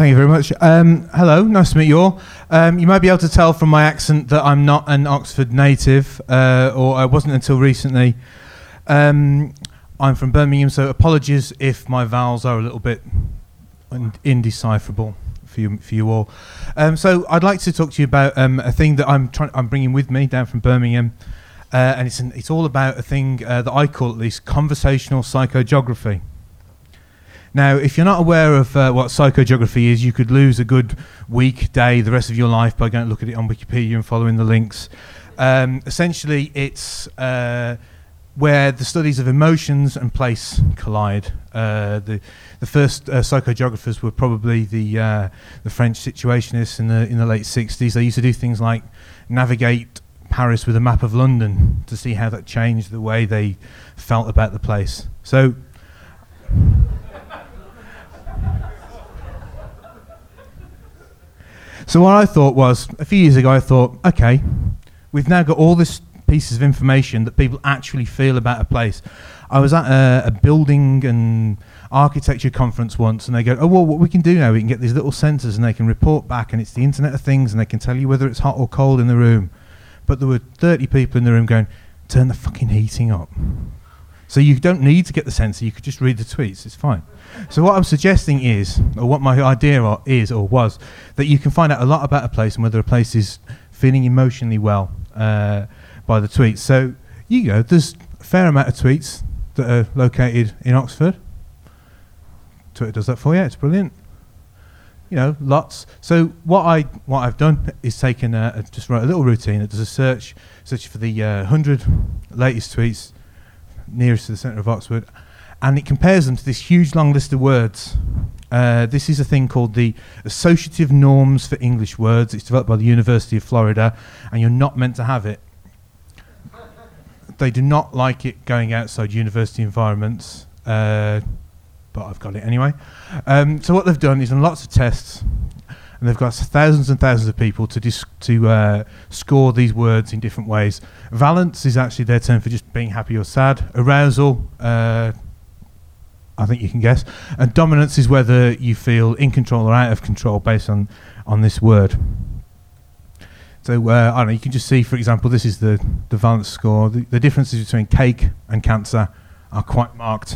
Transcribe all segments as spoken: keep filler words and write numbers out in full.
Thank you very much. Um, hello, nice to meet you all. Um, you might be able to tell from my accent that I'm not an Oxford native, uh, or I wasn't until recently. Um, I'm from Birmingham, so apologies if my vowels are a little bit ind- indecipherable for you, for you all. Um, so I'd like to talk to you about um, a thing that I'm trying, I'm bringing with me down from Birmingham, uh, and it's an, it's all about a thing uh, that I call, at least, conversational psychogeography. Now, if you're not aware of uh, what psychogeography is, you could lose a good week, day, the rest of your life by going to look at it on Wikipedia and following the links. Um, essentially, it's uh, where the studies of emotions and place collide. Uh, the the first uh, psychogeographers were probably the uh, the French situationists in the in the late sixties. They used to do things like navigate Paris with a map of London to see how that changed the way they felt about the place. So. So what I thought was, a few years ago I thought, okay, we've now got all this pieces of information that people actually feel about a place. I was at a, a building and architecture conference once, and they go, oh, well, what we can do now, we can get these little sensors and they can report back, and it's the Internet of Things, and they can tell you whether it's hot or cold in the room. But there were thirty people in the room going, turn the fucking heating up. So you don't need to get the sensor, you could just read the tweets, it's fine. So what I'm suggesting is, or what my idea or is or was, that you can find out a lot about a place and whether a place is feeling emotionally well uh, by the tweets. So you go, there's a fair amount of tweets that are located in Oxford. Twitter does that for you, it's brilliant. You know, lots. So what I what I've done is taken a, a, just write a little routine that does a search, search for the uh, one hundred latest tweets nearest to the centre of Oxford, and it compares them to this huge long list of words. Uh, this is a thing called the Associative Norms for English Words. It's developed by the University of Florida, and you're not meant to have it. They do not like it going outside university environments, uh, but I've got it anyway. Um, so what they've done is done lots of tests, and they've got thousands and thousands of people to dis- to uh, score these words in different ways. Valence is actually their term for just being happy or sad. Arousal, uh, I think you can guess. And dominance is whether you feel in control or out of control based on, on this word. So, uh, I don't know, you can just see, for example, this is the, the Valence score. The, the differences between cake and cancer are quite marked.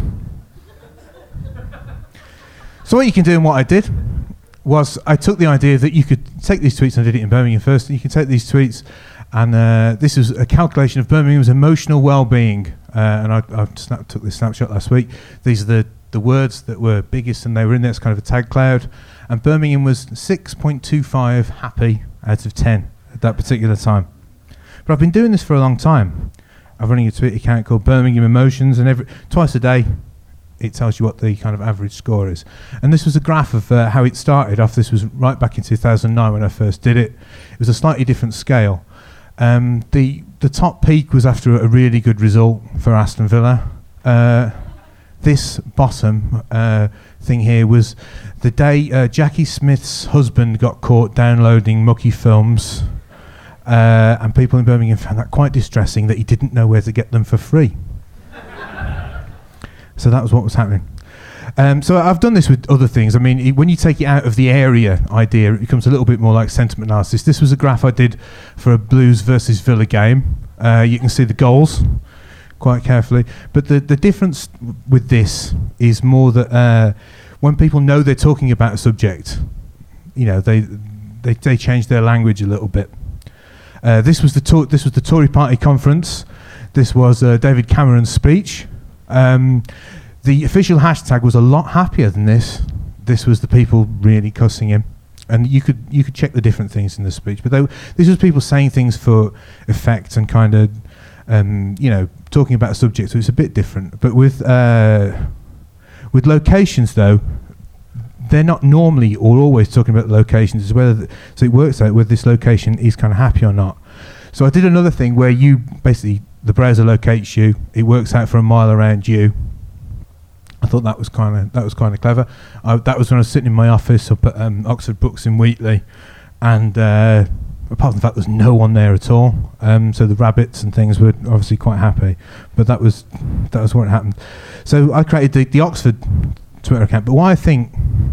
So what you can do and what I did was I took the idea that you could take these tweets, and I did it in Birmingham first, and you can take these tweets, and uh, this is a calculation of Birmingham's emotional well-being, uh, and I, I snap, took this snapshot last week. These are the, the words that were biggest, and they were in there. It's kind of a tag cloud, and Birmingham was six point two five happy out of ten at that particular time. But I've been doing this for a long time. I'm running a Twitter account called Birmingham Emotions, and every twice a day it tells you what the kind of average score is. And this was a graph of uh, how it started off. This was right back in two thousand nine when I first did it. It was a slightly different scale. Um, the the top peak was after a really good result for Aston Villa. Uh, this bottom uh, thing here was the day uh, Jackie Smith's husband got caught downloading mucky films, uh, and people in Birmingham found that quite distressing that he didn't know where to get them for free. So that was what was happening. Um, so I've done this with other things. I mean, it, when you take it out of the area idea, it becomes a little bit more like sentiment analysis. This was a graph I did for a Blues versus Villa game. Uh, you can see the goals quite carefully. But the, the difference w- with this is more that uh, when people know they're talking about a subject, you know, they they, they change their language a little bit. Uh, this was the to- this was the Tory Party conference. This was uh, David Cameron's speech. Um, the official hashtag was a lot happier than this. This was the people really cussing him, and you could you could check the different things in the speech. But they, this was people saying things for effect and kind of, um, you know, talking about a subject. So it's a bit different. But with uh, with locations though, they're not normally or always talking about locations. It's whether th- so it works out whether this location is kind of happy or not. So I did another thing where you basically. The browser locates you. It works out for a mile around you. I thought that was kind of that was kind of clever. I, that was when I was sitting in my office up at um, Oxford Books in Wheatley, and uh, apart from the fact there's no one there at all, um, so the rabbits and things were obviously quite happy. But that was that was what happened. So I created the, the Oxford Twitter account. But why I think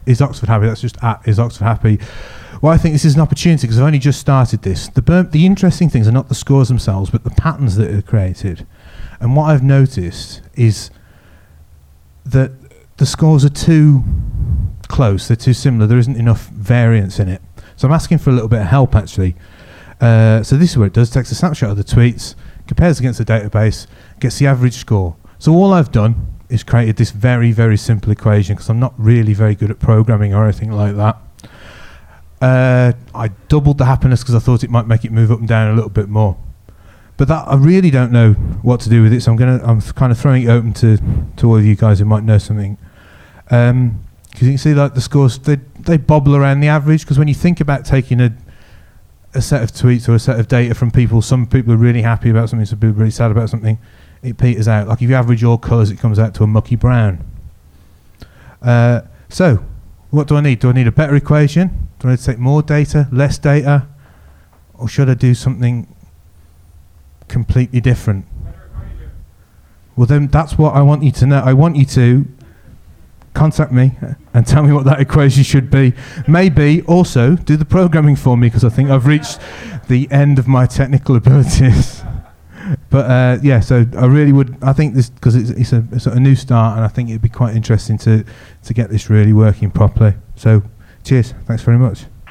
is Oxford happy? That's just at is Oxford happy. Well, I think this is an opportunity because I've only just started this. The ber- the interesting things are not the scores themselves, but the patterns that are created. And what I've noticed is that the scores are too close, they're too similar, there isn't enough variance in it. So I'm asking for a little bit of help actually. Uh, so this is what it does, takes a snapshot of the tweets, compares against the database, gets the average score. So all I've done is created this very, very simple equation because I'm not really very good at programming or anything like that. Uh, I doubled the happiness because I thought it might make it move up and down a little bit more. But that I really don't know what to do with it, so I'm gonna I'm kind of throwing it open to, to all of you guys who might know something. Um, because you can see like the scores they they bobble around the average. Because when you think about taking a a set of tweets or a set of data from people, some people are really happy about something, some people are really sad about something. It peters out. Like if you average all colours, it comes out to a mucky brown. Uh, so what do I need? Do I need a better equation? Do I need to take more data, less data, or should I do something completely different? Well, then that's what I want you to know. I want you to contact me and tell me what that equation should be. Maybe also do the programming for me because I think I've reached the end of my technical abilities. But uh, yeah, so I really would. I think this because it's, it's a it's a new start, and I think it'd be quite interesting to to get this really working properly. So, cheers. Thanks very much.